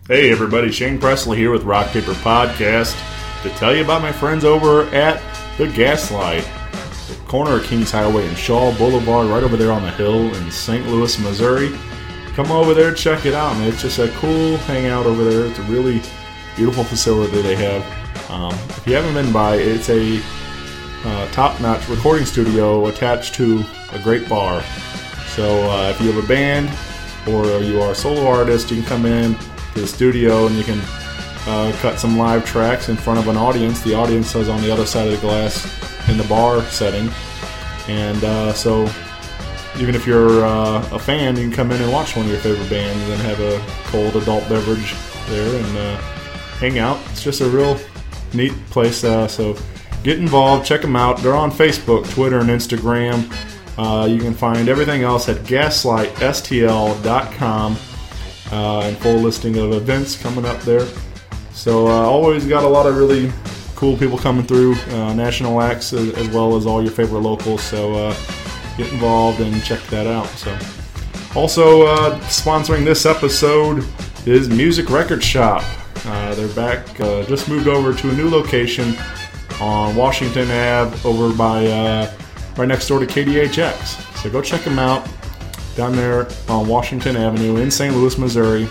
Hey everybody, Shane Presley here with Rock Paper Podcast to tell you about my friends over at The Gaslight, the corner of Kings Highway and Shaw Boulevard, right over there on the hill in St. Louis, Missouri. Come over there, check it out, man. It's just a cool hangout over there. It's a really beautiful facility they have. If you haven't been by, it's a top-notch recording studio attached to a great bar. So if you have a band or you are a solo artist, you can come in to the studio and you can cut some live tracks in front of an audience. The audience is on the other side of the glass in the bar setting. And so even if you're a fan, you can come in and watch one of your favorite bands and have a cold adult beverage there and hang out. It's just a real neat place. So get involved, check them out. They're on Facebook, Twitter, and Instagram. You can find everything else at gaslightstl.com and full listing of events coming up there. So always got a lot of really cool people coming through, national acts as well as all your favorite locals. So get involved and check that out. So also sponsoring this episode is Music Record Shop. They're back, just moved over to a new location on Washington Ave over by right next door to KDHX. So go check them out down there on Washington Avenue in St. Louis, Missouri.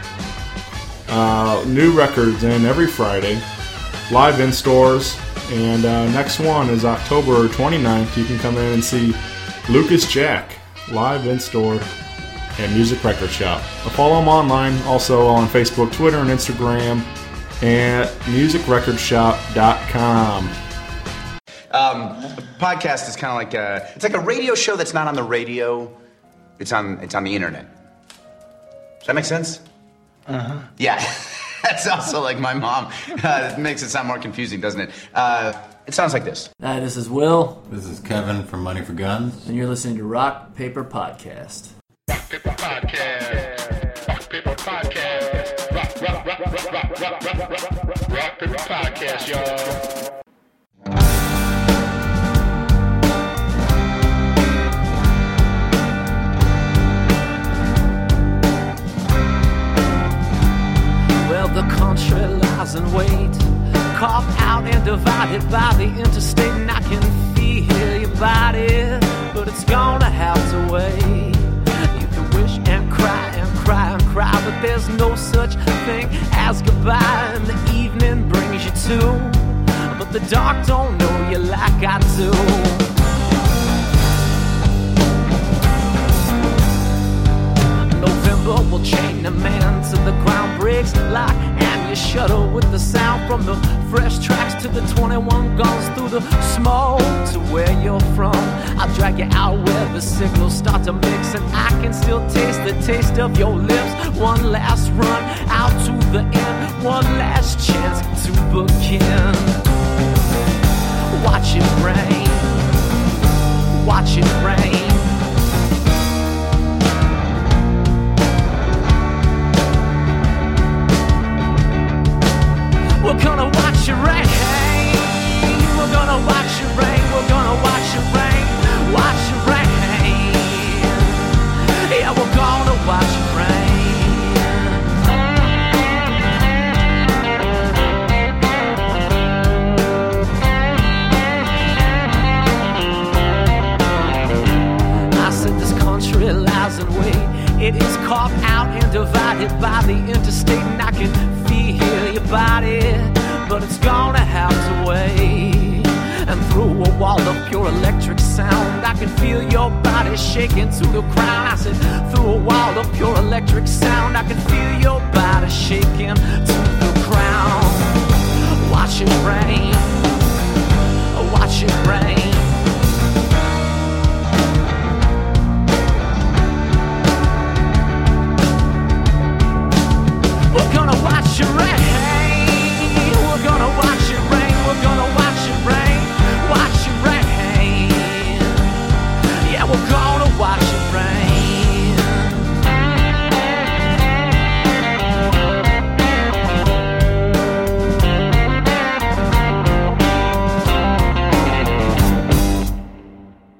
New records in every Friday, live in stores, and next one is October 29th. You can come in and see Lucas Jack live in store at Music Record Shop. Follow them online also on Facebook, Twitter, and Instagram at musicrecordshop.com. Podcast is kind of like it's like a radio show that's not on the radio. It's on the internet. Does that make sense? Uh-huh. Yeah. That's also like my mom. It makes it sound more confusing, doesn't it? It sounds like this. Hi, this is Will. This is Kevin from Money for Guns. And you're listening to Rock Paper Podcast. Rock Paper Podcast. Rock Paper Podcast. Rock Paper Podcast, y'all. The country lies in wait, carved out and divided by the interstate, and I can feel your body, but it's gonna have to wait. You can wish and cry and cry and cry, but there's no such thing as goodbye, and the evening brings you to, but the dark don't know you like I do. November will chain a man to the ground, breaks lock and you shudder with the sound from the fresh tracks to the 21 guns through the smoke to where you're from. I'll drag you out where the signals start to mix, and I can still taste the taste of your lips. One last run out to the end, one last chance to begin. Watch it rain, watch it rain. We're gonna watch it rain. We're gonna watch it rain. We're gonna watch it rain. Watch it rain. Yeah, we're gonna watch it rain. I said this country lies in wait. It is carved out and divided by the interstate, and I can feel your body, but it's gonna have to wait. And through a wall of pure electric sound, I can feel your body shaking to the ground. I said, through a wall of pure electric sound, I can feel your body shaking to the ground. Watch it rain, watch it rain. We're gonna watch it rain. We're gonna watch it rain. We're gonna watch it rain. Watch it rain. Yeah, we're gonna watch it rain.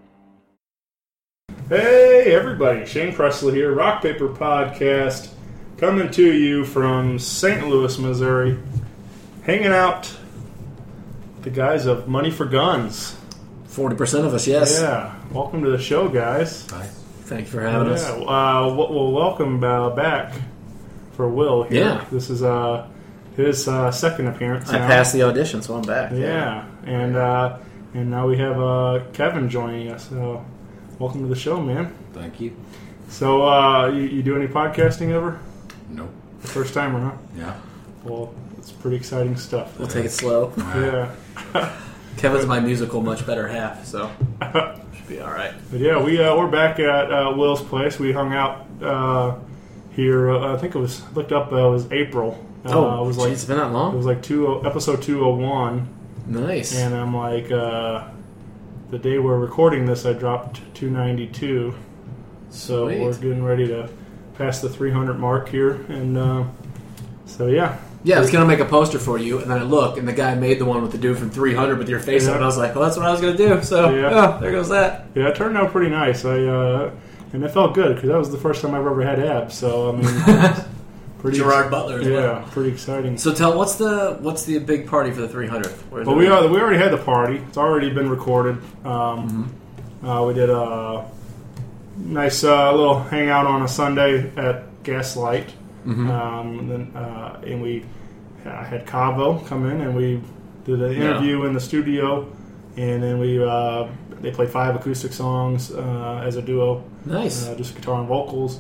Hey everybody, Shane Presley here, Rock Paper Podcast. coming to you from St. Louis, Missouri, hanging out with the guys of Money for Guns. 40% of us, yes. Yeah, welcome to the show, guys. Nice. Thank you for having us. Well, welcome back for Will here. Yeah. This is his second appearance. I now. passed the audition, so I'm back. Yeah, and now we have Kevin joining us. So, welcome to the show, man. Thank you. So, you do any podcasting ever? Nope. The first time or not? Yeah. Well, it's pretty exciting stuff. We'll take it slow. Yeah. Kevin's my musical much better half, so should be all right. But yeah, we're back at Will's place. We hung out here. I think it was looked up. It was April. It was like it's been that it long. was like episode 201, Nice. and I'm like the day we're recording this, I dropped 292. So Sweet. we're getting ready to pass the 300 mark here, and so yeah. Yeah, I was gonna make a poster for you, and then I look, and the guy made the one with the dude from 300 with your face on it. And I was like, well, that's what I was gonna do. So, there goes that. Yeah, it turned out pretty nice. And it felt good because that was the first time I've ever had abs. So I mean, pretty Gerard Butler as well. pretty exciting. So what's the big party for the 300th? But we already had the party. It's already been recorded. We did a nice little hangout on a Sunday at Gaslight, and we had Cabo come in, and we did an interview in the studio, and then they played 5 acoustic songs as a duo. Nice. Just guitar and vocals,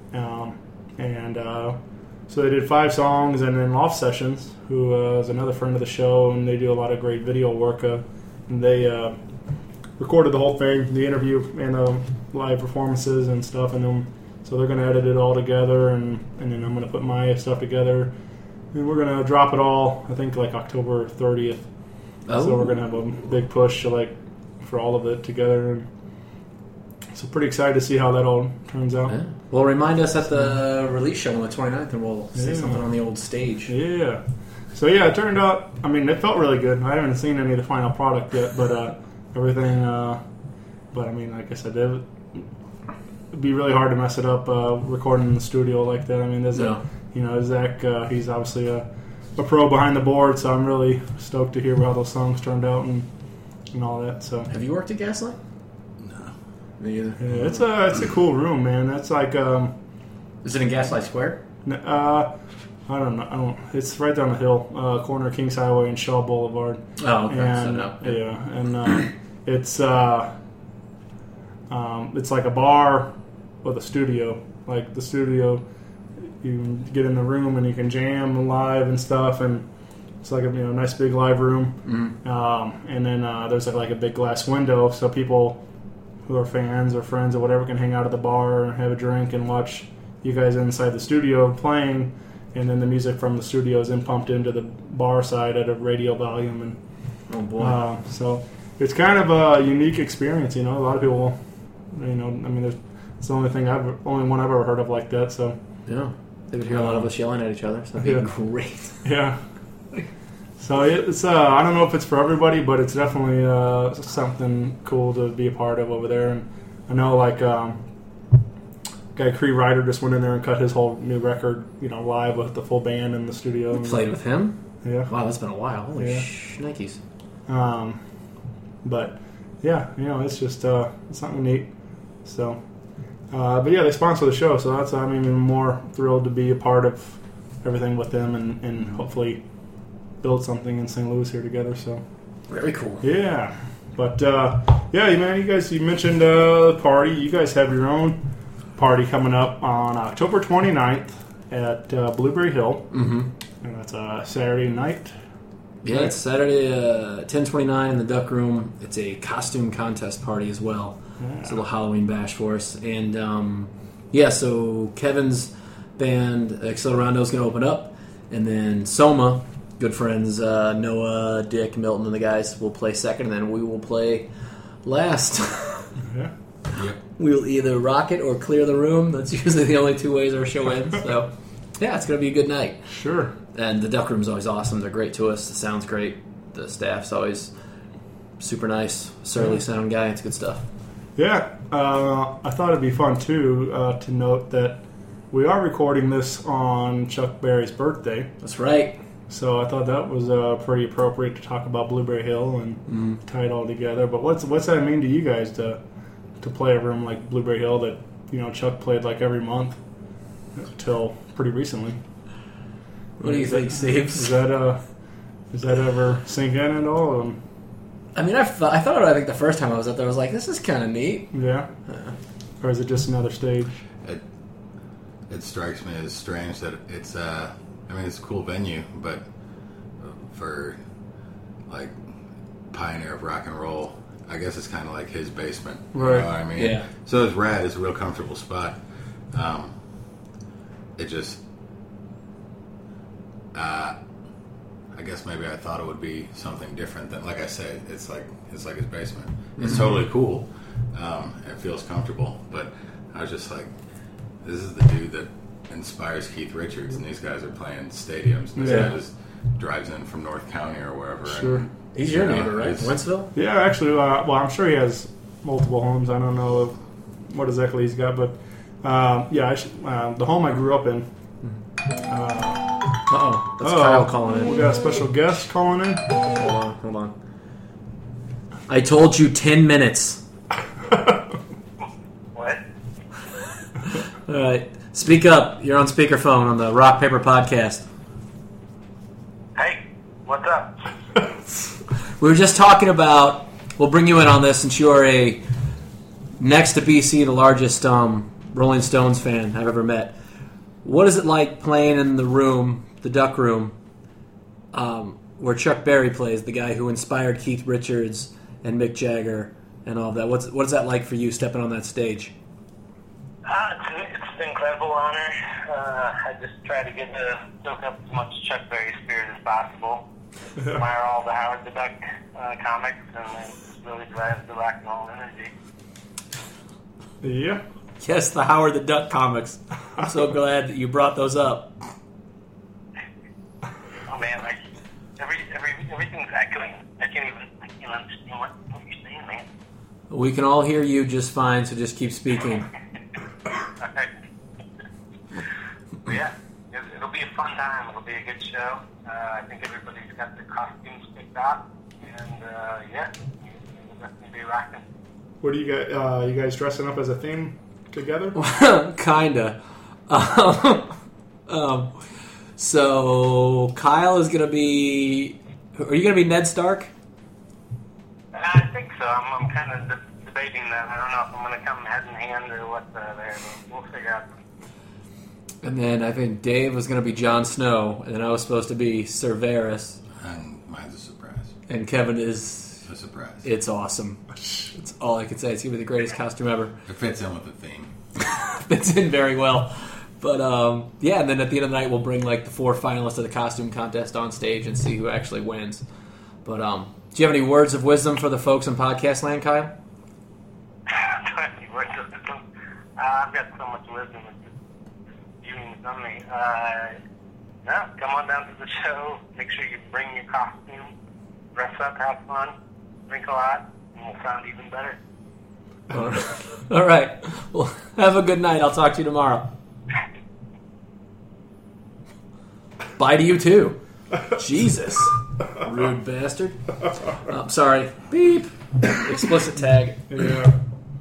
so they did 5 songs, and then Loft Sessions, who is another friend of the show, and they do a lot of great video work. And they recorded the whole thing, the interview and the live performances and stuff, and then so they're going to edit it all together, and then I'm going to put my stuff together, and we're going to drop it all. I think like October 30th. So we're going to have a big push for all of it together. And so pretty excited to see how that all turns out. Yeah. Well, remind us at the release show on the 29th, and we'll say something on the old stage. Yeah. So yeah, it turned out. I mean, it felt really good. I haven't seen any of the final product yet, but everything. But I mean, like I said, it'd be really hard to mess it up recording in the studio like that. I mean, there's Zach. He's obviously a pro behind the board, so I'm really stoked to hear how those songs turned out and all that. So Have you worked at Gaslight? No. Me either. yeah, it's a cool room, man. That's like Is it in Gaslight Square? I don't know. It's right down the hill, corner of Kings Highway and Shaw Boulevard. Oh, okay. And So no. it's like a bar with a studio. Like the studio, you can get in the room and you can jam live and stuff, and it's like a nice big live room. And then there's like a big glass window, so people who are fans or friends or whatever can hang out at the bar and have a drink and watch you guys inside the studio playing. And then the music from the studio is then pumped into the bar side at a radio volume, and Oh boy. so it's kind of a unique experience. A lot of people, I mean, it's the only one I've ever heard of like that. So Yeah. They would hear a lot of us yelling at each other, so that'd be great. yeah. So it's I don't know if it's for everybody, but it's definitely something cool to be a part of over there. And I know guy Cree Ryder just went in there and cut his whole new record, live with the full band in the studio. You played with him? Yeah. Wow, that's been a while. Holy Yeah. shnikes. But yeah, it's just it's something neat. So, but yeah, they sponsor the show, so I'm even more thrilled to be a part of everything with them and hopefully build something in St. Louis here together. So Very cool. yeah, but yeah, man, you mentioned the party. You guys have your own party coming up on October 29th at Blueberry Hill, and that's a Saturday night. Yeah, it's Saturday, 10:29 in the Duck Room. It's a costume contest party as well. Yeah. It's a little Halloween bash for us. And, so Kevin's band, Accelerando, is going to open up. And then Soma, good friends, Noah, Dick, Milton, and the guys will play second. And then we will play last. Yeah. Yep. We'll either rock it or clear the room. That's usually the only two ways our show ends. So, yeah, it's going to be a good night. Sure. And the Duck Room's always awesome. They're great to us. The sound's great. The staff's always super nice. Surly sound guy. It's good stuff. Yeah, I thought it'd be fun too to note that we are recording this on Chuck Berry's birthday. That's right. So I thought that was pretty appropriate to talk about Blueberry Hill and tie it all together. But what's that mean to you guys to play a room like Blueberry Hill that Chuck played like every month until pretty recently? What do you think, Steve? Does that ever sink in at all? I mean, I thought about it. I think the first time I was up there, I was like, "This is kind of neat." Yeah. Or is it just another stage? It strikes me as strange that it's it's a cool venue, but for like pioneer of rock and roll, I guess it's kind of like his basement. Right. You know what I mean? Yeah. So it's rad. It's a real comfortable spot. It just, I guess maybe I thought it would be something different than, like I said, it's like his basement. It's totally cool. It feels comfortable, but I was just like, this is the dude that inspires Keith Richards, and these guys are playing stadiums. And this guy just drives in from North County or wherever. Sure. And, He's your neighbor, right? Wentzville? Yeah, actually, well, I'm sure he has multiple homes. I don't know what exactly he's got, but the home I grew up in. That's Kyle calling in. We got a special guest calling in. Hold on. I told you 10 minutes. What? All right. Speak up. You're on speakerphone on the Rock Paper Podcast. Hey, what's up? We were just talking about, we'll bring you in on this since you're next to BC, the largest Rolling Stones fan I've ever met. What is it like playing in the room, the Duck Room, where Chuck Berry plays, the guy who inspired Keith Richards and Mick Jagger and all that? What is that like for you stepping on that stage? It's an incredible honor. I just try to get to soak up as much Chuck Berry spirit as possible. Admire all the Howard the Duck comics, and it really drives the rock and roll energy. Yeah. Yes, the Howard the Duck comics. I'm so glad that you brought those up. Oh man, like everything's echoing. I can't understand what you're saying, man. We can all hear you just fine, so just keep speaking. Okay. Yeah, it'll be a fun time. It'll be a good show. I think everybody's got their costumes picked out, and we'll definitely be rocking. What do you got? You guys dressing up as a theme together? Kinda. So Kyle is gonna be. Are you gonna be Ned Stark? I think so. I'm kind of debating that. I don't know if I'm going to come head in hand or what there. We'll figure out. And then I think Dave was going to be Jon Snow, and then I was supposed to be Sir Varys. And mine's a surprise. And Kevin is A surprise. It's awesome. It's all I can say. It's going to be the greatest costume ever. It fits in with the theme. Fits in very well. But and then at the end of the night, we'll bring like the 4 finalists of the costume contest on stage and see who actually wins. But do you have any words of wisdom for the folks in podcast land, Kyle? Words of wisdom? I've got so much wisdom. It's just spewing from me. No, come on down to the show. Make sure you bring your costume. Dress up, have fun, drink a lot, and we'll sound even better. All right. Well, have a good night. I'll talk to you tomorrow. Bye to you, too. Jesus. Rude bastard. I'm sorry. Beep. Explicit tag. Yeah.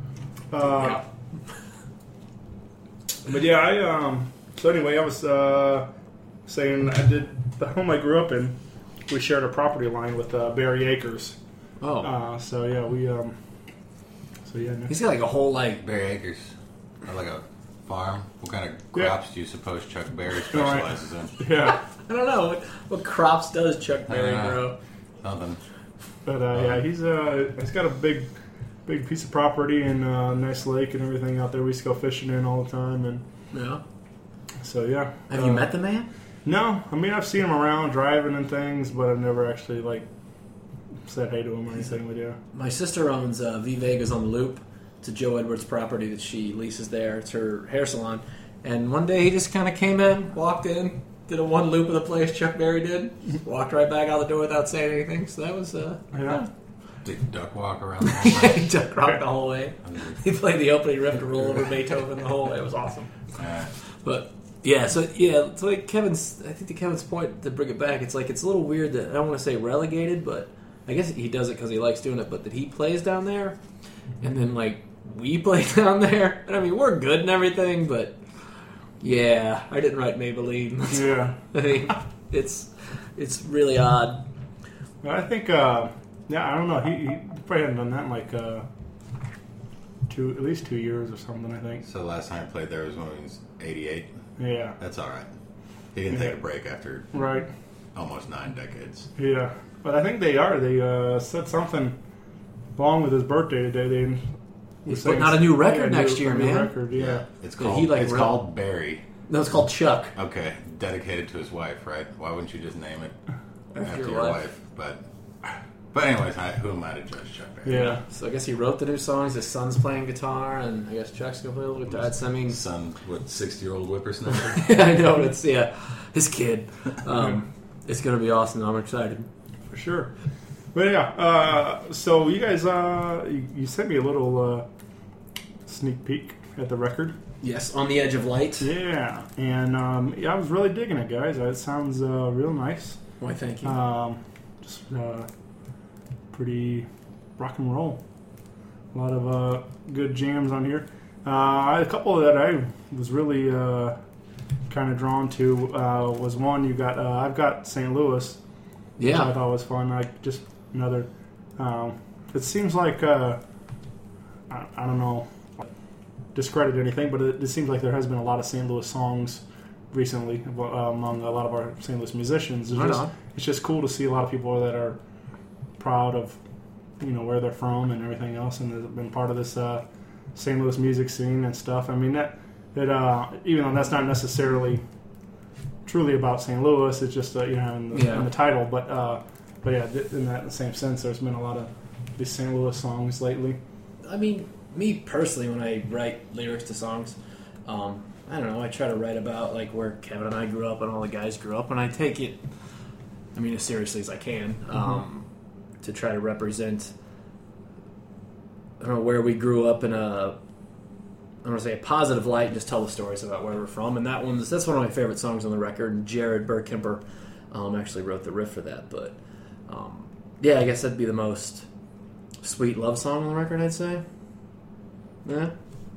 But yeah, so anyway, I was saying I did the home I grew up in. We shared a property line with Barry Acres. Oh. So yeah, He's got like a whole like Berry Acres. Or like a farm. What kind of crops do you suppose Chuck Berry specializes in? Yeah. I don't know what crops does Chuck Berry grow. Nothing. But he's got a big piece of property and a nice lake and everything out there. We used to go fishing in all the time, and yeah. So yeah. Have you met the man? No, I mean I've seen him around driving and things, but I've never actually like said hey to him or anything. But yeah. My sister owns V Vegas on the Loop. It's a Joe Edwards property that she leases there. It's her hair salon. And one day he just kind of came in, walked in, did a one loop of the place Chuck Berry did, walked right back out the door without saying anything. So that was Did you duck walk around the whole way? He duck rocked the whole way. He played the opening riff to roll over Beethoven the whole way. It was awesome. But yeah, so it's like Kevin's. I think to Kevin's point, to bring it back, it's like it's a little weird that I don't want to say relegated, but I guess he does it because he likes doing it. But that he plays down there, and then like we play down there, and I mean we're good and everything, but yeah, I didn't write Maybelline. Yeah, I think it's really odd. I think. I don't know. He probably hadn't done that in like at least 2 years or something. I think. So the last time I played there was when he was 88. Yeah, That's all right. He didn't take a break after right. almost 9 decades. Yeah, but I think they are. They said something wrong with his birthday today. He's putting out a new record next year, a new man. Record, yeah. It's Yeah, called he, like, it's wrote- called Barry. No, it's called Chuck. Okay, dedicated to his wife, right? Why wouldn't you just name it after your your wife. wife? But anyways, who am I to judge Chuck Berry? Yeah. So I guess he wrote the new songs. His son's playing guitar, and I guess Chuck's gonna play a little guitar. I mean, Son, what 60-year-old whippersnapper? I know it's his kid. It's gonna be awesome. I'm excited. For sure. But yeah, so you guys, you sent me a little sneak peek at the record. Yes, On the Edge of Light. Yeah, and I was really digging it, guys. It sounds real nice. Why, thank you. Just pretty rock and roll. A lot of good jams on here. A couple that I was really kind of drawn to was one you got. I've got St. Louis. Which I thought was fun. Like just another. It seems like I don't know, discredit anything, but it seems like there has been a lot of St. Louis songs recently among a lot of our St. Louis musicians. It's just cool to see a lot of people that are proud of where they're from and everything else, and have been part of this St. Louis music scene and stuff. I mean that even though that's not necessarily truly about St. Louis, it's just in the title. But yeah, in that same sense, there's been a lot of these St. Louis songs lately. I mean, me personally, when I write lyrics to songs, I don't know. I try to write about like where Kevin and I grew up and all the guys grew up, and I take it, I mean, as seriously as I can, to try to represent, I don't know, where we grew up in a, I don't want to say a positive light, and just tell the stories about where we're from. And that's one of my favorite songs on the record. And Jared Burkemper actually wrote the riff for that. But yeah, I guess that'd be the most sweet love song on the record, I'd say. Yeah.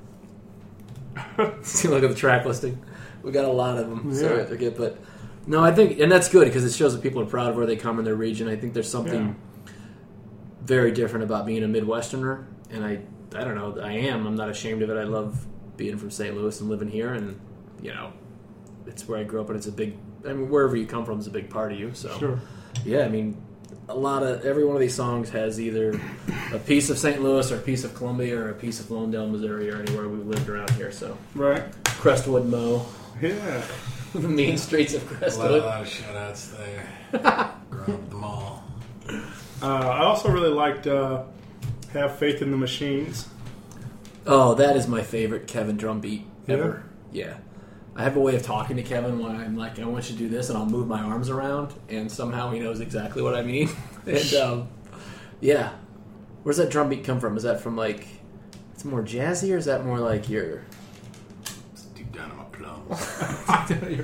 Look at the track listing. We got a lot of them. Yeah. So I forget, but no, I think, and that's good because it shows that people are proud of where they come in their region. I think there's something very different about being a Midwesterner, and I don't know. I'm not ashamed of it. I love being from St. Louis and living here, and it's where I grew up, and it's a big. I mean, wherever you come from is a big part of you. So, Sure. Yeah, I mean, every one of these songs has either a piece of St. Louis or a piece of Columbia or a piece of Lawndale, Missouri, or anywhere we've lived around here. So, Right. Crestwood, Mo, Yeah. the main streets of A Crestwood. lot of shout-outs there. Growing up at the mall. I also really liked Have Faith in the Machines. Oh, that is my favorite Kevin drum beat ever. Yeah. I have a way of talking to Kevin when I'm like, I want you to do this, and I'll move my arms around, and somehow he knows exactly what I mean. And, yeah. Where's that drum beat come from? Is that from, like, it's more jazzy, or is that more like your... It's deep down in my plums.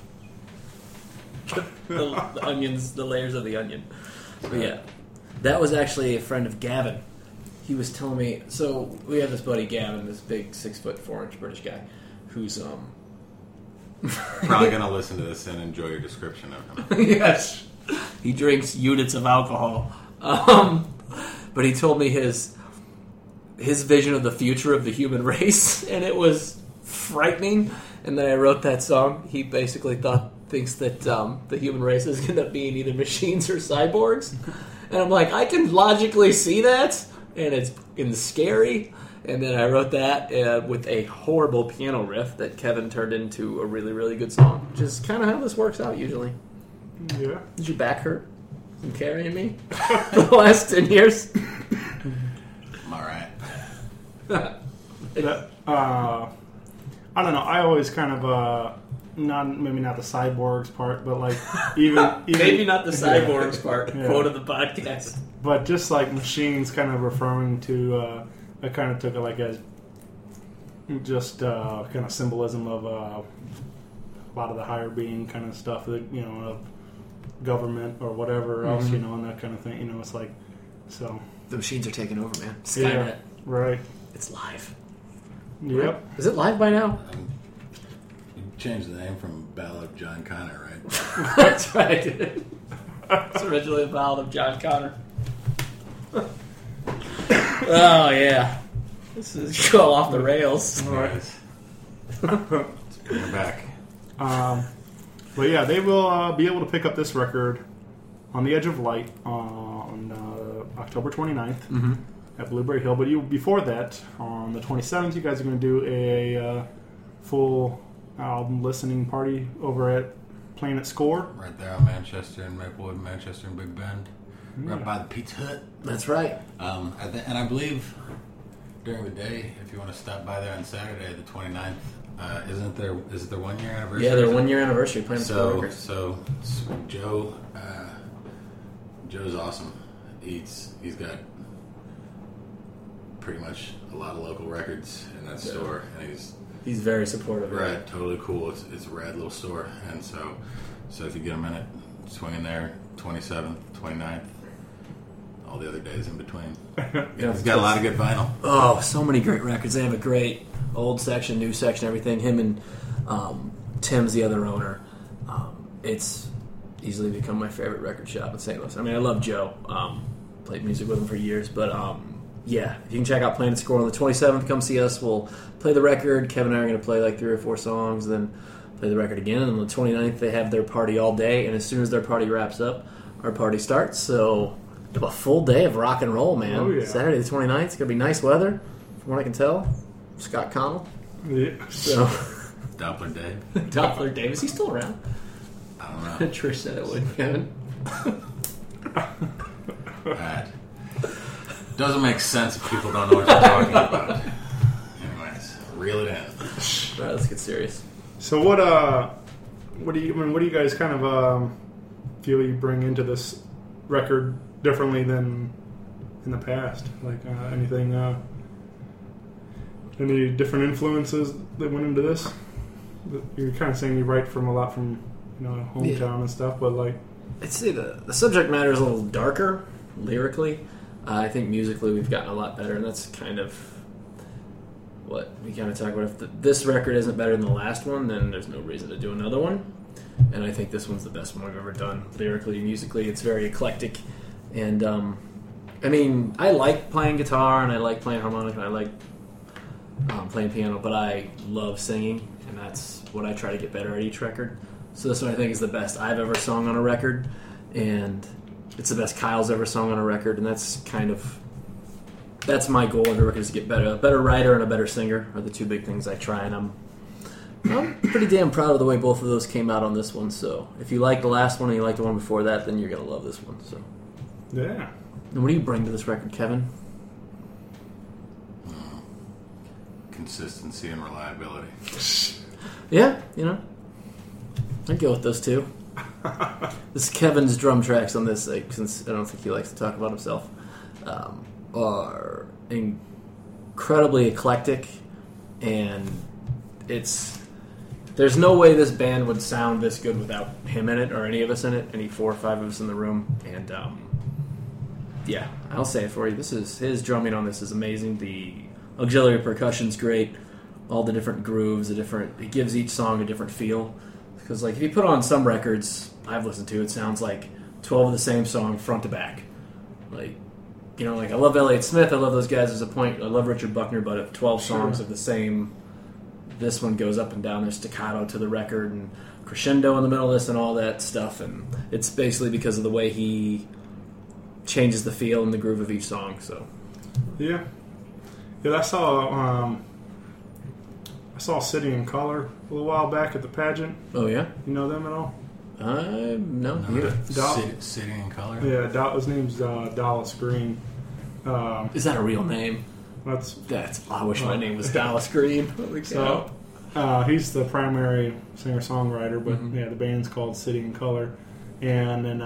the onions, the layers of the onion. But yeah. That was actually a friend of Gavin. He was telling me, so we have this buddy Gavin, this big 6'4" British guy, who's Probably gonna listen to this and enjoy your description of him. yes, he drinks units of alcohol. But he told me his vision of the future of the human race, and it was frightening. And then I wrote that song. He basically thinks that the human race is going to be either machines or cyborgs. And I'm like, I can logically see that, and it's scary. And then I wrote that with a horrible piano riff that Kevin turned into a really, really good song. Which is kind of how this works out usually. Yeah. Did your back hurt from carrying me for the last 10 years? I'm alright. I don't know. I always kind of maybe not the cyborgs part, but like even Maybe not the cyborgs part. Yeah. Quote of the podcast. but just like machines, kind of referring to. I kind of took it like as just kind of symbolism of a lot of the higher being kind of stuff that of government or whatever else, and that kind of thing. It's like so. The machines are taking over, man. Skynet. Yeah, right. It's live. Yep. Is it live by now? You changed the name from Ballad of John Connor, right? That's right. It's originally a ballad of John Connor. Oh, yeah. This is going off the rails. All right. Let's bring it back. But yeah, they will be able to pick up this record on the Edge of Light on October 29th at Blueberry Hill. But before that, on the 27th, you guys are going to do a full album listening party over at Planet Score. Right there on Manchester and Maplewood, Manchester and Big Bend. Right by the Pizza Hut. That's right. And I believe during the day, if you want to stop by there on Saturday, the 29th, is it their 1 year anniversary? Yeah, their 1 year anniversary. Planet Score Records. So Joe's awesome. He's got pretty much a lot of local records in that store, and he's very supportive. Right, totally cool. It's a rad little store, and so if you get a minute, swing in there. 27th, 29th, all the other days in between. He's got a lot of good vinyl. Oh, so many great records. They have a great old section, new section, everything. Him and Tim's the other owner. It's easily become my favorite record shop in St. Louis. I mean, I love Joe. Played music with him for years, but yeah, if you can check out Planet Score on the 27th, come see us. We'll play the record. Kevin and I are going to play like 3 or 4 songs, then play the record again. And on the 29th, they have their party all day, and as soon as their party wraps up, our party starts. So we have a full day of rock and roll, man. Oh, yeah. Saturday the 29th, it's going to be nice weather, from what I can tell. Scott Connell. Yeah. So Doppler Dave. Doppler Dave, is he still around? I don't know. Trish said it would, Kevin. That doesn't make sense if people don't know what you're talking about. Anyways, reel it in. All right, let's get serious. So what do you guys kind of feel you bring into this record differently than in the past? Like anything, any different influences that went into this? You're kind of saying you write from a lot from hometown and stuff, but like I'd say the subject matter is a little darker lyrically. I think musically we've gotten a lot better, and that's kind of what we kind of talk about. If this record isn't better than the last one, then there's no reason to do another one. And I think this one's the best one we've ever done, lyrically, musically. It's very eclectic, and I mean, I like playing guitar and I like playing harmonica and I like playing piano, but I love singing, and that's what I try to get better at each record. So this one I think is the best I've ever sung on a record, and it's the best Kyle's ever sung on a record, and that's my goal in the record, is to get better. A better writer and a better singer are the 2 big things I try, and I'm pretty damn proud of the way both of those came out on this one. So if you like the last one and you like the one before that, then you're going to love this one. So yeah. And what do you bring to this record, Kevin? Consistency and reliability. Yeah, I'd go with those 2. This is Kevin's drum tracks on this, since I don't think he likes to talk about himself, are incredibly eclectic, and there's no way this band would sound this good without him in it, or any of us in it, any 4 or 5 of us in the room, and yeah, I'll say it for you. His drumming on this is amazing. The auxiliary percussion's great. All the different grooves, it gives each song a different feel. Because like if you put on some records I've listened to, it sounds like 12 of the same song front to back. Like, like I love Elliott Smith, I love those guys. There's a point. I love Richard Buckner, but if 12 songs of the same, this one goes up and down. There's staccato to the record and crescendo in the middle of this and all that stuff. And it's basically because of the way he changes the feel and the groove of each song. So yeah. I saw City in Color a little while back at the pageant. Oh yeah, you know them at all? No. City in Color. Yeah, his name's Dallas Green. Is that a real name? That's. I wish my name was Dallas Green. So He's the primary singer-songwriter, but yeah, the band's called City and Color. And then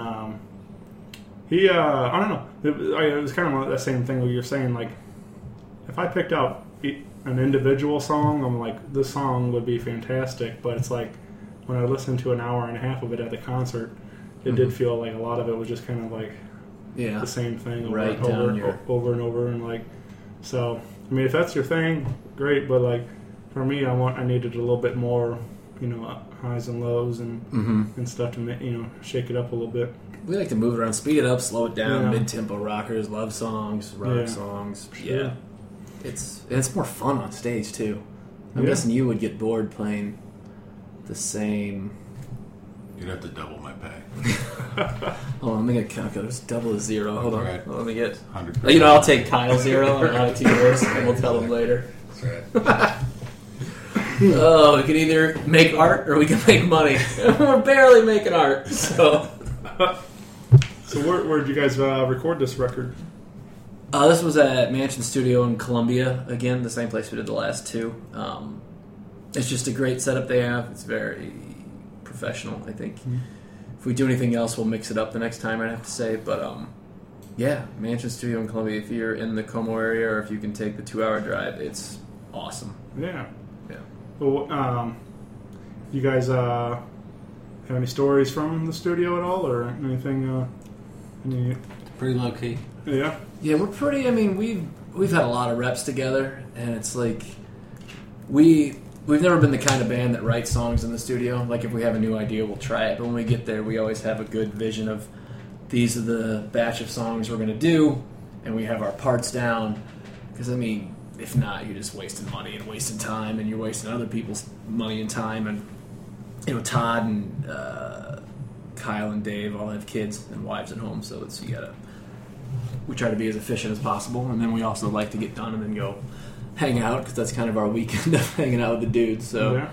he, I don't know, it was kind of the same thing what you're saying. Like, if I picked out an individual song, I'm like, this song would be fantastic. But it's like, when I listened to an hour and a half of it at the concert, it did feel like a lot of it was just kind of like the same thing over and over. And like, so, I mean, if that's your thing, great. But like, for me, I needed a little bit more, highs and lows and stuff to shake it up a little bit. We like to move it around, speed it up, slow it down, mid-tempo rockers, love songs, rock songs. Sure. Yeah, it's more fun on stage too. I'm guessing you would get bored playing the same. You'd have to double my pay. Hold on, let me get a calculator. It's double is zero. Hold on. Right. Let me get 100%. I'll take Kyle's zero and add it to yours, and we'll tell them later. That's right. Oh, we can either make art or we can make money. We're barely making art, so. So where did you guys record this record? This was at Mansion Studio in Columbia. Again, the same place we did the last two. It's just a great setup they have. It's very professional, I think. If we do anything else, we'll mix it up the next time, I'd have to say. But, Mansion Studio in Columbia. If you're in the Como area or if you can take the 2-hour drive, it's awesome. Yeah. Yeah. Well, you guys have any stories from the studio at all, or anything? Pretty low key. Yeah. Yeah, we're pretty. I mean, we've had a lot of reps together, and it's like we've never been the kind of band that writes songs in the studio. Like, if we have a new idea, we'll try it. But when we get there, we always have a good vision of these are the batch of songs we're going to do, and we have our parts down. Because, I mean, if not, you're just wasting money and wasting time, and you're wasting other people's money and time. And, Todd and Kyle and Dave all have kids and wives at home, so we try to be as efficient as possible. And then we also like to get done and then go hang out, because that's kind of our weekend of hanging out with the dudes. So,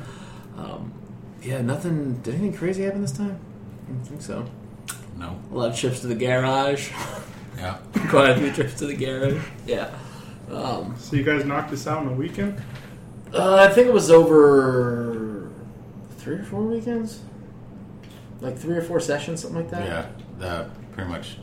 nothing. Did anything crazy happen this time? I don't think so. No. A lot of trips to the garage. Yeah. Quite a few trips to the garage. Yeah. So you guys knocked this out in a weekend? I think it was over 3 or 4 weekends. Like 3 or 4 sessions, something like that. Yeah. Pretty much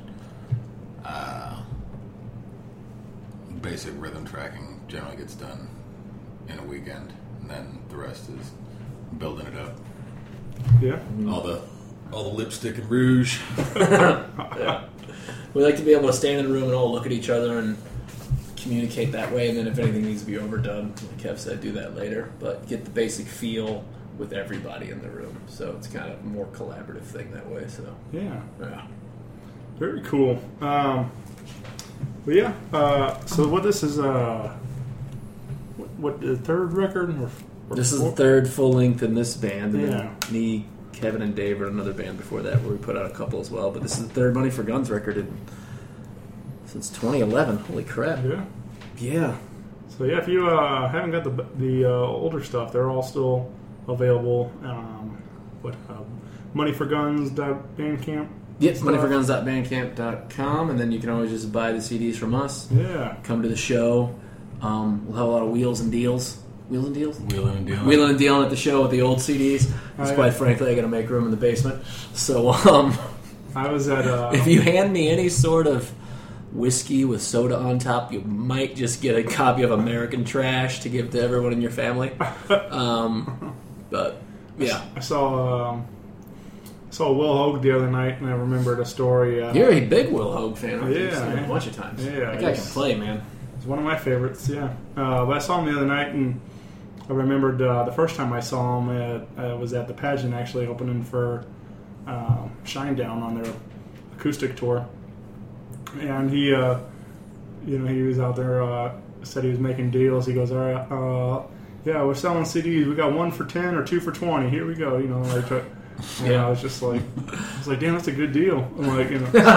basic rhythm tracking generally gets done in a weekend, and then the rest is building it up. Yeah. All the lipstick and rouge. Yeah. We like to be able to stand in the room and all look at each other and communicate that way, and then if anything needs to be overdone, like Kev said, do that later. But get the basic feel with everybody in the room, so it's kind of a more collaborative thing that way. So yeah. Very cool. So what this is? What the third record? Or this is the third full length in this band, and Yeah. then me, Kevin, and Dave are another band before that where we put out a couple as well. But this is the third Money for Guns record since 2011. Holy crap! Yeah. So yeah, if you haven't got the older stuff, they're all still available. Moneyforguns.bandcamp. Yes, moneyforguns.bandcamp.com, and then you can always just buy the CDs from us. Yeah. Come to the show. We'll have a lot of wheels and deals. Wheeling and dealing at the show with the old CDs. Because quite frankly, I got to make room in the basement. So, I was at. If you hand me any sort of whiskey with soda on top, you might just get a copy of American Trash to give to everyone in your family. But yeah, I saw Will Hogue the other night, and I remembered a story. You're a big Will Hogue fan, aren't you? Yeah, You've seen him a bunch of times. Yeah, that guy can play, man. It's one of my favorites. Yeah, but I saw him the other night, and I remembered the first time I saw him. I was at the pageant, actually opening for Shinedown on their acoustic tour, and he was out there. Said he was making deals. He goes, all right, yeah, we're selling CDs. We got 1 for 10 or 2 for 20. Here we go. I was just like, damn, that's a good deal. I'm like,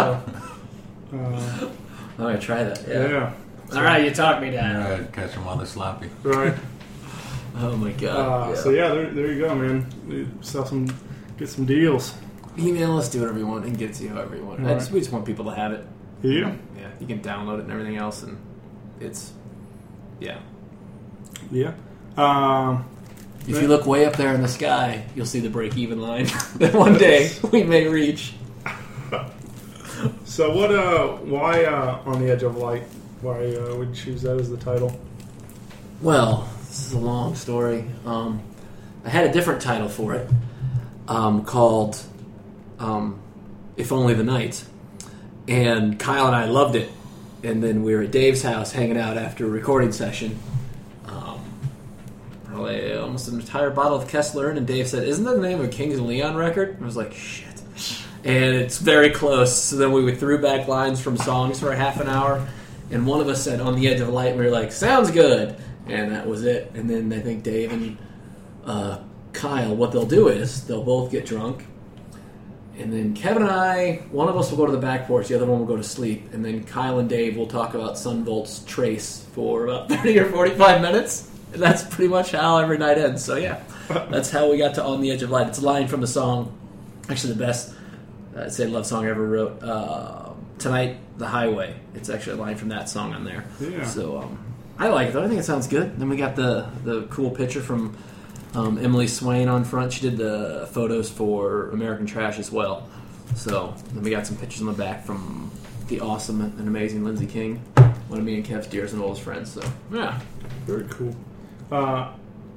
I'm gonna try that. Yeah. All right, you talk me down. All right, catch them while they're sloppy. Right. Oh my god. So there you go, man. Get some deals. Email us, do whatever you want, and get it to you however you want. Right. We just want people to have it. Yeah. Yeah. You can download it and everything else, and it's Yeah. If you look way up there in the sky, you'll see the break-even line that one day we may reach. So why On the Edge of Light? Why would you choose that as the title? Well, this is a long story. I had a different title for it called If Only the Night. And Kyle and I loved it. And then we were at Dave's house hanging out after a recording session. Probably almost an entire bottle of Kessler. And Dave said, "Isn't that the name of a Kings of Leon record?" And I was like, shit. And it's very close. So then we threw back lines from songs for a half an hour. And one of us said On the Edge of Light. And we were like, sounds good. And that was it. And then I think Dave and Kyle, what they'll do is they'll both get drunk. And then Kevin and I, one of us will go to the back porch, the other one will go to sleep. And then Kyle and Dave will talk about Sunvolt's Trace for about 30 or 45 minutes. And that's pretty much how every night ends. So yeah, that's how we got to On the Edge of Light. It's a line from the song, actually the best, I'd say, love song I ever wrote, Tonight, The Highway. It's actually a line from that song on there. Yeah. So I like it, though. I think it sounds good. Then we got the cool picture from Emily Swain on front. She did the photos for American Trash as well. So then we got some pictures on the back from the awesome and amazing Lindsey King, one of me and Kev's dearest and oldest friends. So yeah, very cool. I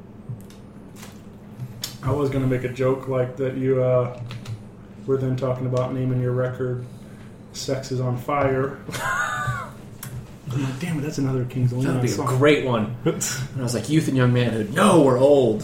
was going to make a joke like that you were then talking about naming your record Sex is on Fire. Damn it, that's another Kings of Leon that'd be song. a great one. And I was like, Youth and Young Manhood. No, we're old.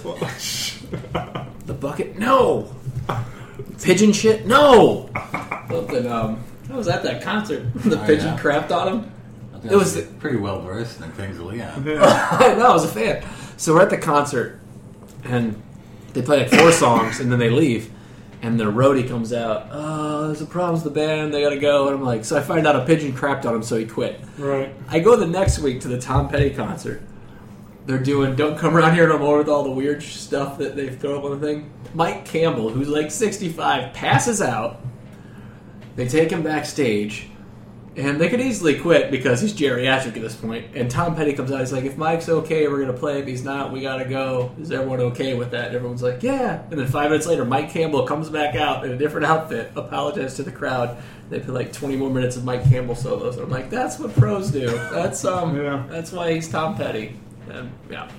The Bucket. No. Pigeon Shit. No. Something. I was at that concert. The pigeon crapped on him. It was pretty well versed in Kings of Leon. I know, I was a fan. So we're at the concert, and they play like 4 songs, and then they leave. And the roadie comes out, there's a problem with the band, they gotta go. And I'm like, so I find out a pigeon crapped on him, so he quit. Right. I go the next week to the Tom Petty concert. They're doing Don't Come Around Here No More with all the weird stuff that they've thrown up on the thing. Mike Campbell, who's like 65, passes out. They take him backstage. And they could easily quit because he's geriatric at this point. And Tom Petty comes out. He's like, if Mike's okay, we're going to play. If he's not, we got to go. Is everyone okay with that? And everyone's like, yeah. And then 5 minutes later, Mike Campbell comes back out in a different outfit, apologizes to the crowd. They play like 20 more minutes of Mike Campbell solos. And I'm like, that's what pros do. That's That's why he's Tom Petty. And, yeah.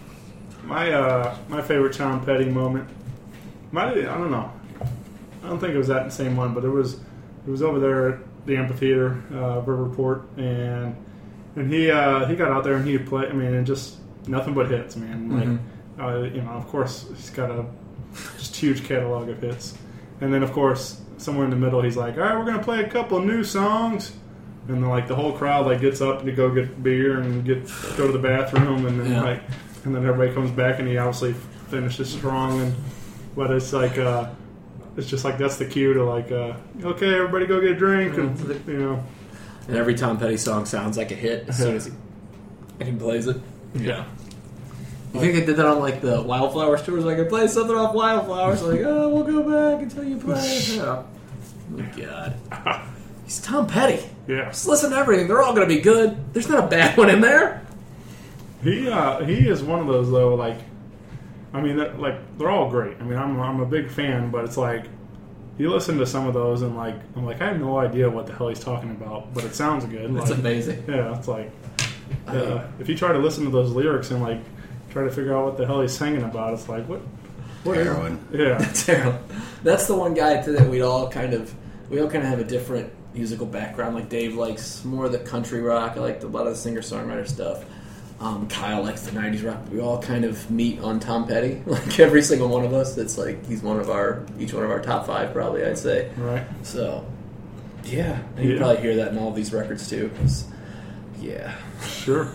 My favorite Tom Petty moment. I don't know. I don't think it was that same one, but it was over there at the amphitheater, Riverport, and he got out there and he played. I mean, and just nothing but hits, man. Like, of course, he's got a just huge catalog of hits. And then, of course, somewhere in the middle, he's like, "All right, we're gonna play a couple new songs." And then, like, the whole crowd gets up to go get beer and go to the bathroom, and then and then everybody comes back, and he obviously finishes strong. But it's like. It's just like that's the cue to okay, everybody go get a drink, and And every Tom Petty song sounds like a hit as soon as he plays it. Yeah. You think they did that on like the Wildflowers tours? Like, I play something off Wildflowers, like, oh, we'll go back until you play. Yeah. Oh my God, he's Tom Petty. Yeah. Just listen to everything; they're all going to be good. There's not a bad one in there. He is one of those though, like. I mean, they're all great. I mean, I'm a big fan, but it's like you listen to some of those, and I'm like, I have no idea what the hell he's talking about, but it sounds good. It's amazing. Yeah, it's like if you try to listen to those lyrics and try to figure out what the hell he's singing about, it's like what heroin. Yeah, heroin. That's the one guy that we all kind of have a different musical background. Like Dave likes more of the country rock. I like a lot of the singer-songwriter stuff. Kyle likes the 90s rock. We all kind of meet on Tom Petty. Like every single one of us, it's like he's each one of our top 5 probably, I'd say. Right. So, yeah. And you probably hear that in all of these records too. Yeah. Sure.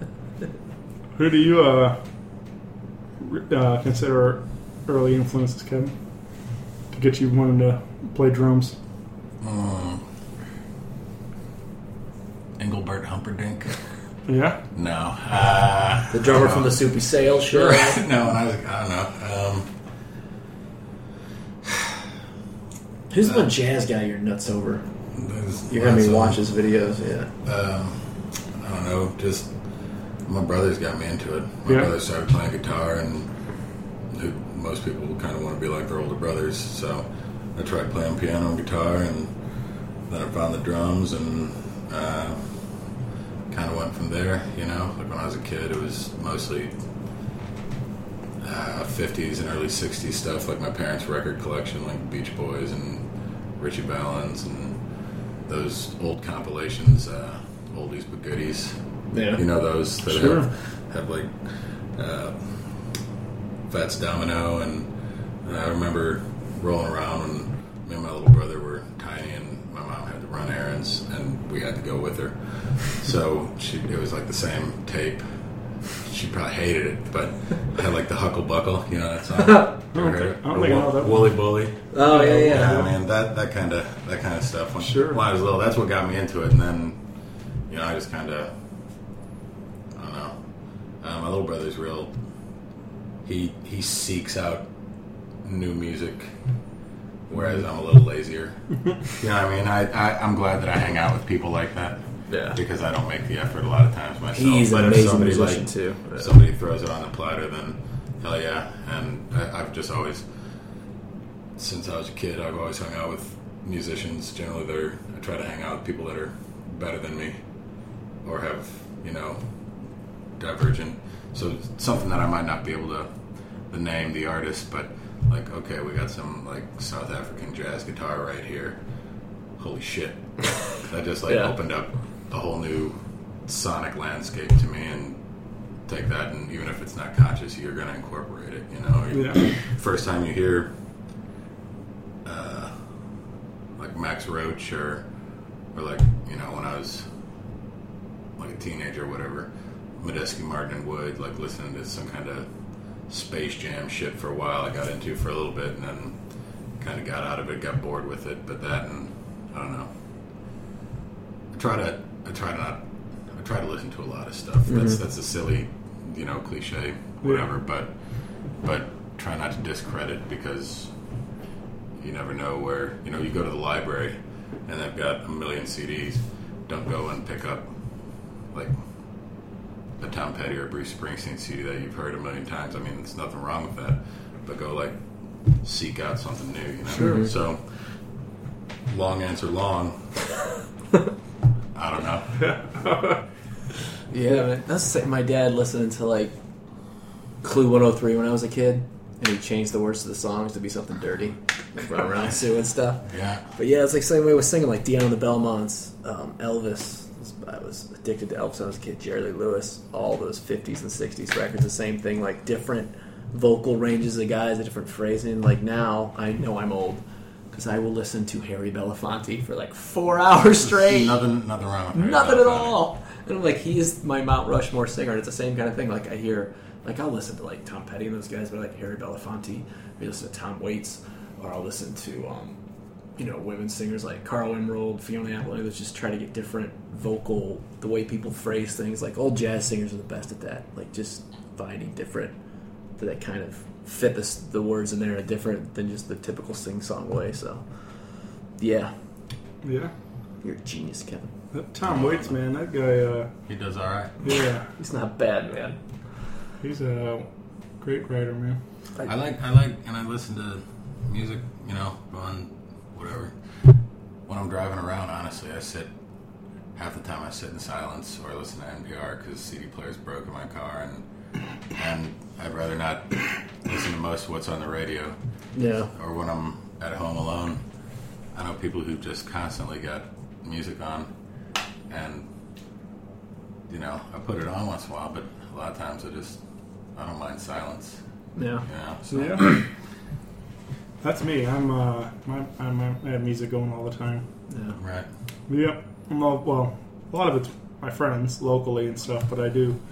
Who do you consider early influences, Kevin, to get you wanting to play drums? Engelbert Humperdinck. Yeah? No. The drummer from the Soupy Sales show? No, I don't know. Who's the one jazz guy you're nuts over? You're having me watch his videos, yeah. I don't know, just my brother's got me into it. My brother started playing guitar, and who most people kind of want to be like their older brothers. So I tried playing piano and guitar, and then I found the drums, and kind of went from there. You know, like when I was a kid, it was mostly 50s and early 60s stuff, like my parents' record collection, like Beach Boys and Richie Valens and those old compilations, oldies but goodies. Yeah. You know those that Sure. have like Fats Domino, and I remember rolling around when me and my little brother were tiny, and my mom had to run errands, and we had to go with her. So it was like the same tape. She probably hated it, but it had like the Huckle Buckle, you know that song? Ever heard it? I don't think I know that one. Woolly Bully. Oh yeah. Yeah, I mean that kind of stuff. When I was little, that's what got me into it, and then you know I just kind of I don't know. My little brother's real. He seeks out new music, whereas I'm a little lazier. You know what I mean? I'm glad that I hang out with people like that. Yeah. Because I don't make the effort a lot of times myself. He's an But if amazing somebody, musician too. If somebody throws it on the platter, then hell yeah. And I've just always, since I was a kid, I've always hung out with musicians. Generally, I try to hang out with people that are better than me, or have, you know, divergent. So something that I might not be able to name the artist, but like, okay, we got some like South African jazz guitar right here. Holy shit! That just like opened up a whole new sonic landscape to me, and take that, and even if it's not conscious, you're going to incorporate it. You know, first time you hear like Max Roach or like, you know, when I was like a teenager or whatever, Medeski, Martin and Wood, like listening to some kind of Space Jam shit for a while. I got into for a little bit, and then kind of got out of it, got bored with it. But that, and I don't know. I try to listen to a lot of stuff. That's a silly, you know, cliche, whatever. But try not to discredit, because you never know where, you know, you go to the library and they've got a million CDs. Don't go and pick up like a Tom Petty or Bruce Springsteen CD that you've heard a million times. I mean, there's nothing wrong with that, but go like seek out something new, you know? Sure. So, long answer long. I don't know. Yeah, man. That's the same. My dad listening to like Clue 103 when I was a kid, and he changed the words to the songs to be something dirty, like run around Sue and stuff. Yeah. But yeah, it's like the same way with singing, like Dion and the Belmonts, Elvis. I was addicted to Elvis when I was a kid. Jerry Lee Lewis, all those 50s and 60s records, the same thing, like different vocal ranges of guys, a different phrasing. Like now, I know I'm old, because I will listen to Harry Belafonte for like 4 hours straight. Nothing wrong with Harry Nothing at Belafonte. all. And I'm like, he is my Mount Rushmore singer. And it's the same kind of thing. Like I hear, like I'll listen to like Tom Petty and those guys, but like Harry Belafonte, or listen to Tom Waits, or I'll listen to you know, women singers like Carl Emerald, Fiona Apple. Let's just try to get different vocal, the way people phrase things. Like old jazz singers are the best at that. Like just finding different that kind of fit the words in there different than just the typical sing-song way. So, yeah. Yeah. You're a genius, Kevin. That Tom Waits, man, that guy, He does all right. yeah, He's not bad, man. he's a great writer, man. I like, and I listen to music, you know, on whatever. When I'm driving around, honestly, half the time I sit in silence or listen to NPR because CD player's broke in my car, and I'd rather not listen to most of what's on the radio. Yeah. Or when I'm at home alone. I know people who just constantly got music on, and you know, I put it on once in a while, but a lot of times I don't mind silence. Yeah. You know, so. Yeah. That's me. I have music going all the time. Yeah. Right. Yep. Well, a lot of it's my friends locally and stuff, but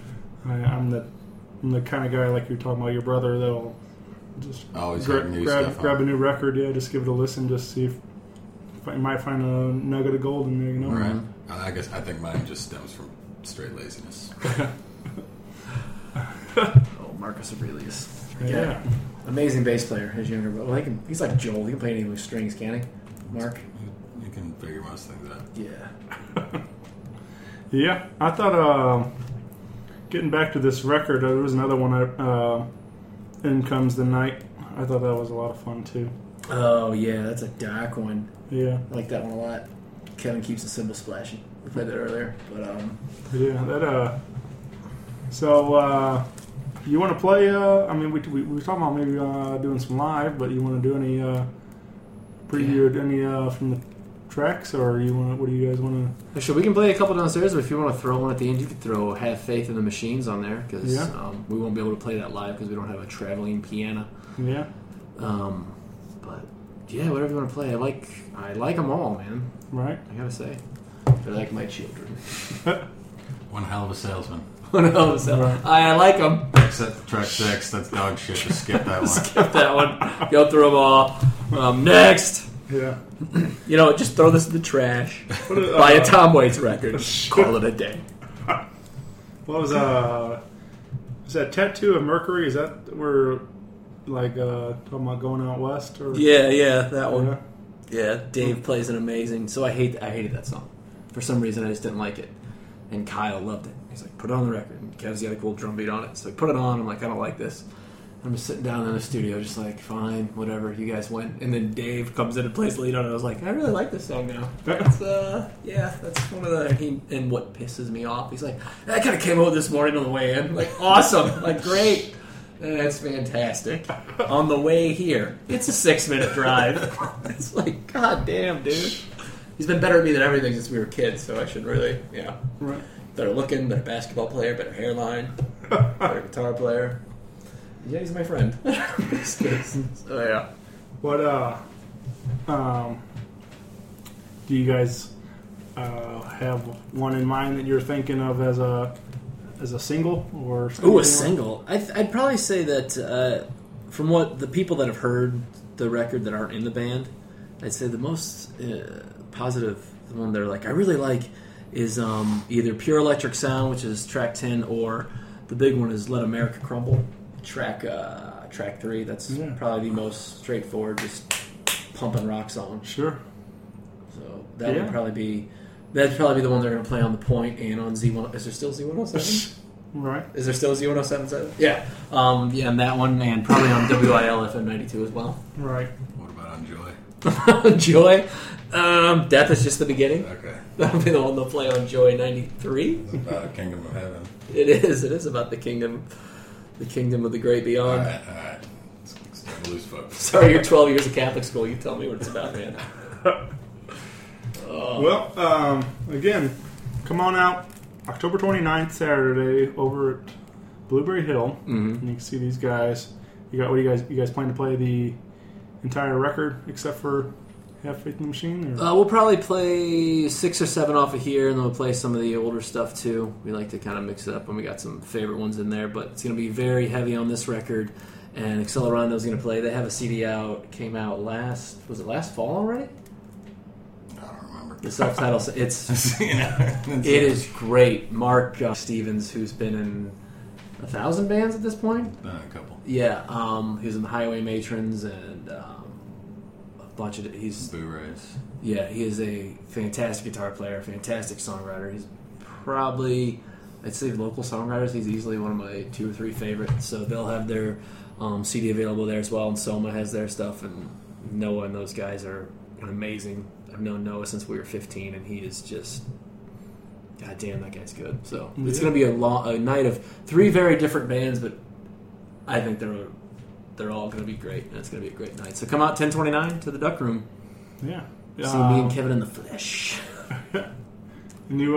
I'm the kind of guy, like you're talking about your brother, that'll just Always have new stuff grab on. a new record, just give it a listen, just see if I might find a nugget of gold in there, you know? Right. I think mine just stems from straight laziness. Oh, Marcus Aurelius. Yeah. Amazing bass player, his younger brother. Well, he's like Joel. He can play anything with strings, can't he? Mark? You can figure most things out. Yeah. Yeah, I thought, getting back to this record, there was another one Then Comes the Night. I thought that was a lot of fun too. Oh yeah, that's a dark one. Yeah. I like that one a lot. Kevin keeps the cymbal splashy. We played that earlier, but Yeah, that So you want to play? I mean, we were talking about maybe doing some live, but you want to do any preview any from the tracks, or you want? What do you guys want to? Sure, we can play a couple downstairs, but if you want to throw one at the end, you could throw Have Faith in the Machines on there, because we won't be able to play that live because we don't have a traveling piano. Yeah. But yeah, whatever you want to play. I like them all, man. Right. I gotta say, they're like my children. One hell of a salesman. I like them. Except for track 6, that's dog shit. Just skip that one. Skip that one. Go through them all. Next. Yeah. Just throw this in the trash. Buy a Tom Waits record. Call it a day. What was is that Tattoo of Mercury? Is that where talking about going out west? Or Yeah, that one. Yeah, Dave plays an amazing. So I hated that song. For some reason, I just didn't like it. And Kyle loved it. He's like, put it on the record. And Kev's got a cool drum beat on it. So I put it on. I'm like, I don't like this. I'm just sitting down in the studio, just like, fine, whatever. You guys went. And then Dave comes in and plays the lead on it. I was like, I really like this song now. That's that's one of the. And what pisses me off, he's like, I kind of came out this morning on the way in. Like, awesome. Like, great. That's fantastic. On the way here, it's a 6-minute drive. It's like, god damn, dude. He's been better at me than everything since we were kids, so I should really, Right. Better looking, better basketball player, better hairline, better guitar player. Yeah, he's my friend. So yeah. What do you guys have one in mind that you're thinking of as a single or? Ooh, a single. I'd probably say that from what the people that have heard the record that aren't in the band, I'd say the most positive, the one they're like, I really like, is either Pure Electric Sound, which is track 10, or the big one is Let America Crumble, track 3. That's probably the most straightforward, just pumping rock song. Sure. So that would probably be the one they're going to play on the Point and on Z1. Is there still Z107? Right. Is there still Z1077? Yeah. And that one, and probably on WIL FM 92 as well. Right. What about on Joy? Joy? Death is just the beginning. Okay. That'll be the one they'll play on Joy 93. It's about Kingdom of Heaven. It is about the kingdom of the great beyond. All right. It's loose focus. Sorry, you're 12 years of Catholic school. You tell me what it's about, man. Well, again, come on out October 29th, Saturday, over at Blueberry Hill. Mm-hmm. And you can see these guys. You guys plan to play the entire record except for Have Faith in the Machine? Or? We'll probably play 6 or 7 off of here, and then we'll play some of the older stuff too. We like to kind of mix it up, and we got some favorite ones in there, but it's going to be very heavy on this record. And Accelerando's going to play. They have a CD out. Came out last fall already? I don't remember. The self-titled. It is great. Mark Stevens, who's been in 1,000 bands at this point. A couple. Yeah, he was in the Highway Matrons and a bunch of. He's Boo Rays. Yeah, he is a fantastic guitar player, fantastic songwriter. He's probably, I'd say, local songwriters. He's easily one of my 2 or 3 favorites. So they'll have their CD available there as well, and Soma has their stuff, and Noah and those guys are amazing. I've known Noah since we were 15, and he is just, god damn, that guy's good. So it's going to be a night of 3 very different bands, but I think they're all going to be great, and it's going to be a great night. So come out 10/29 to the Duck Room. Yeah. See me and Kevin in the flesh. New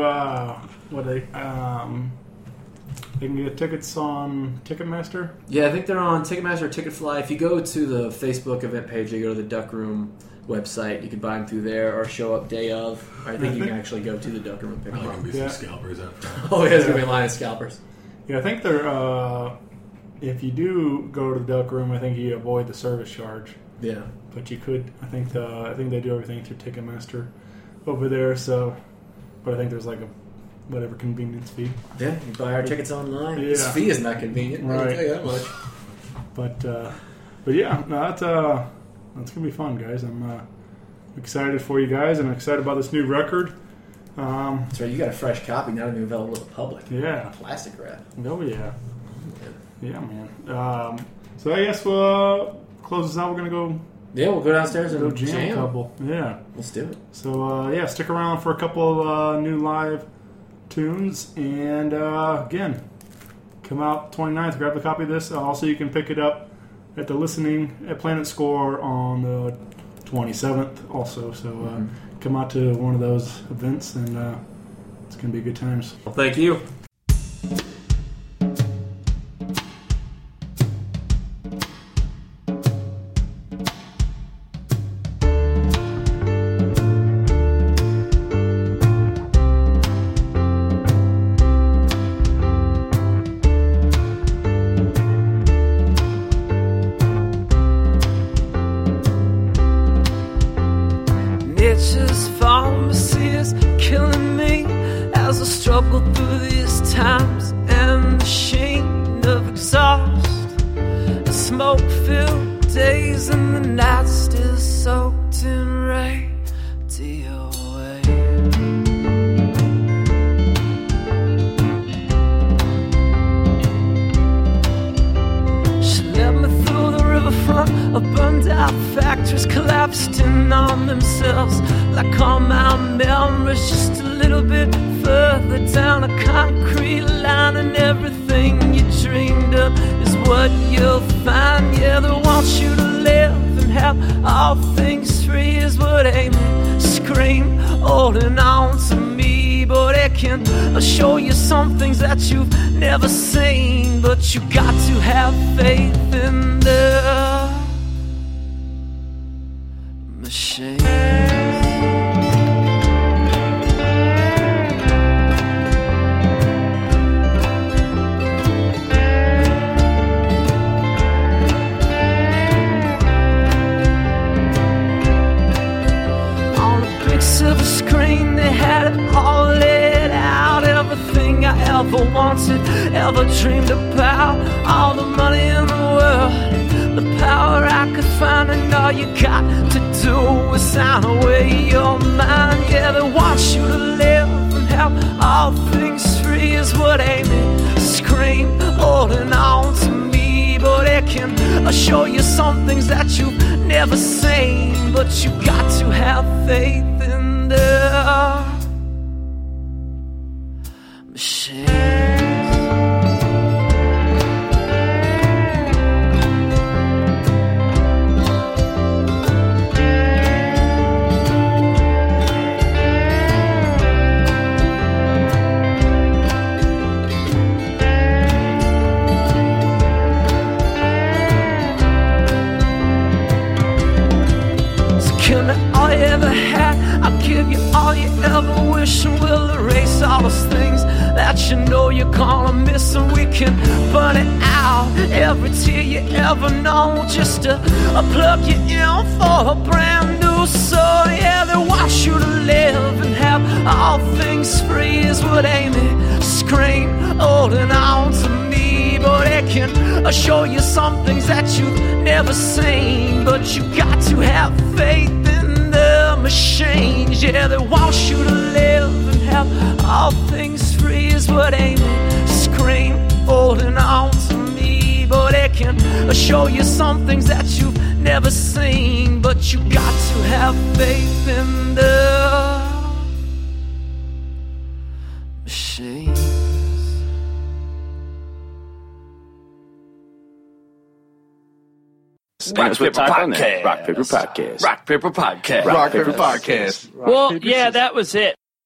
they can get tickets on Ticketmaster. Yeah, I think they're on Ticketmaster or Ticketfly. If you go to the Facebook event page, you go to the Duck Room website. You can buy them through there or show up day of. Or I think you can actually go to the Duck Room and pick them There up. can be some scalpers out front. Oh, yeah, there's going to be a line of scalpers. Yeah, I think they're. If you do go to the Duck Room, I think you avoid the service charge. Yeah. But you could. I think they do everything through Ticketmaster over there. So, but I think there's like a whatever convenience fee. Yeah, you buy our tickets online. Yeah. This fee is not convenient. Right. I'll tell you that much. But yeah, no, that's gonna be fun, guys. I'm excited for you guys, and I'm excited about this new record. That's right. You got a fresh copy, not even available to the public. Yeah. Plastic wrap. Oh yeah. Yeah, man. So I guess we'll close this out. We're going to go Yeah, we'll go downstairs and go jam a couple. Yeah. Let's do it. So, stick around for a couple of new live tunes. And, again, come out 29th, grab a copy of this. Also, you can pick it up at the listening at Planet Score on the 27th also. So, come out to one of those events, and it's going to be good times. Well, thank you. Nature's pharmacy is killing me as I struggle through these times, and the sheen of exhaust, the smoke-filled days and the nights still soaked in radio waves. She led me through the riverfront of burned out factories collapsed in on themselves, like all my memories just a little bit further down a concrete line, and everything you dreamed of is what you'll find. Yeah, they want you to live and have all things free is what Amy screamed, holding on to me. But it can show you some things that you've never seen, but you got to have faith in the machine. Silver screen, they had it all laid out. Everything I ever wanted, ever dreamed about. All the money in the world, the power I could find, and all you got to do is sign away your mind. Yeah, they want you to live and have all things free is what Amy screamed, holding on to me. But it can show you some things that you've never seen, but you got to have faith in the machines. All you ever had, I'll give you all you ever wish, and we'll erase all those things that you know you're gonna miss, and we can burn it out, every tear you ever known, just to plug you in for a brand new soul. Yeah, they want you to live and have all things free is what Amy screamed, holding on to me. But it can show you some things that you've never seen, but you got to have faith in the machines. Yeah, they want you to live and have all things free is what Amy screamed, holding on to me. But it can show you some things that you've never seen, but you got to have faith in the machines. Rock Paper Podcast. Rock Paper Podcast. Rock Paper Podcast. Rock Paper Podcast. Well, yeah, that was it.